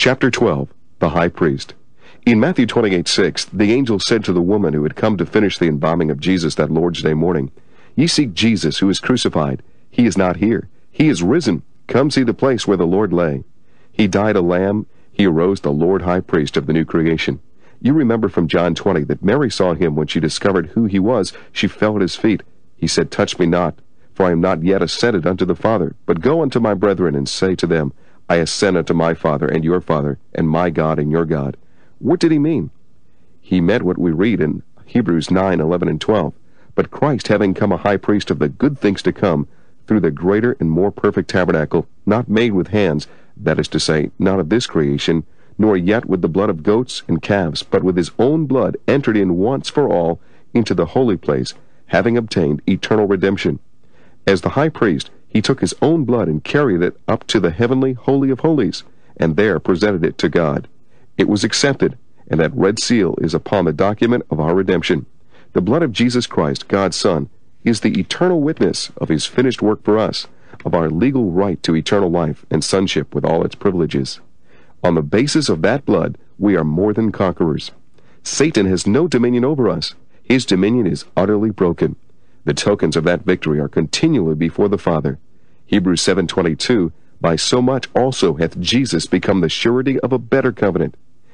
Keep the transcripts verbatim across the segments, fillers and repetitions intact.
Chapter twelve. The High Priest. In Matthew twenty-eight six, the angel said to the woman who had come to finish the embalming of Jesus that Lord's Day morning, "Ye seek Jesus, who is crucified. He is not here. He is risen. Come see the place where the Lord lay. He died a lamb. He arose the Lord High Priest of the new creation." You remember from John twenty that Mary saw him when she discovered who he was. She fell at his feet. He said, "Touch me not, for I am not yet ascended unto the Father, but go unto my brethren and say to them, I ascend unto my Father and your Father, and my God and your God." What did he mean? He meant what we read in Hebrews nine eleven and twelve. But Christ, having come a high priest of the good things to come, through the greater and more perfect tabernacle, not made with hands, that is to say, not of this creation, nor yet with the blood of goats and calves, but with his own blood entered in once for all into the holy place, having obtained eternal redemption. As the high priest, he took his own blood and carried it up to the heavenly Holy of Holies, and there presented it to God. It was accepted, and that red seal is upon the document of our redemption. The blood of Jesus Christ, God's Son, is the eternal witness of his finished work for us, of our legal right to eternal life and sonship with all its privileges. On the basis of that blood, we are more than conquerors. Satan has no dominion over us. His dominion is utterly broken. The tokens of that victory are continually before the Father. Hebrews seven twenty-two, "By so much also hath Jesus become the surety of a better covenant."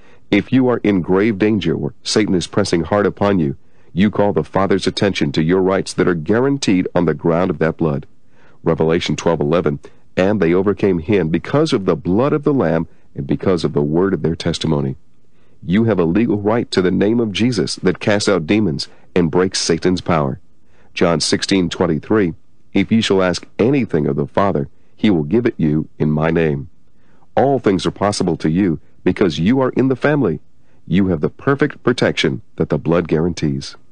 If you are in grave danger, or Satan is pressing hard upon you, you call the Father's attention to your rights that are guaranteed on the ground of that blood. Revelation twelve eleven, "And they overcame him because of the blood of the Lamb and because of the word of their testimony." You have a legal right to the name of Jesus that casts out demons and breaks Satan's power. John sixteen twenty-three, "If ye shall ask anything of the Father, he will give it you in my name." All things are possible to you because you are in the family. You have the perfect protection that the blood guarantees.